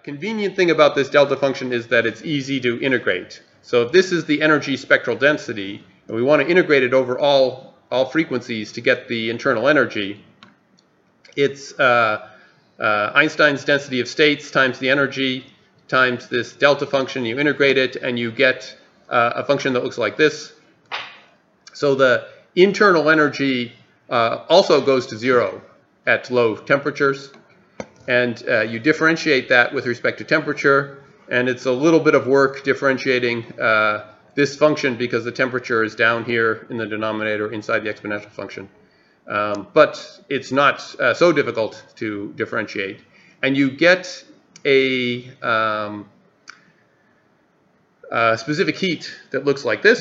convenient thing about this delta function is that it's easy to integrate. So if this is the energy spectral density, and we want to integrate it over all frequencies to get the internal energy, it's Einstein's density of states times the energy times this delta function. You integrate it, and you get a function that looks like this. So the internal energy also goes to 0 at low temperatures. And you differentiate that with respect to temperature. And it's a little bit of work differentiating this function because the temperature is down here in the denominator inside the exponential function. But it's not so difficult to differentiate. And you get a specific heat that looks like this.